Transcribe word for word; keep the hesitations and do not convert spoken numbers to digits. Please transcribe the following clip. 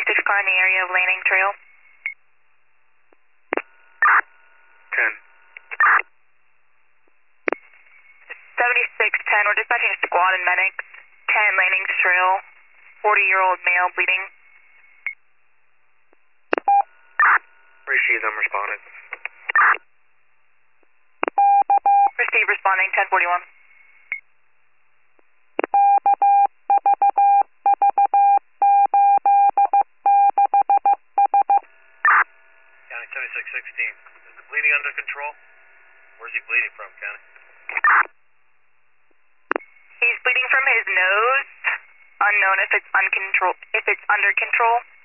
seventy-six car in the area of Landing Trail. ten. seventy-six ten, we're dispatching a squad and medics. ten, Landing Trail, forty-year-old male bleeding. Receive, I'm responding. Receive, responding, ten forty-one. County seventy-six sixteen. Is the bleeding under control? Where's he bleeding from, County? He's bleeding from his nose. Unknown if it's uncontrol if it's under control.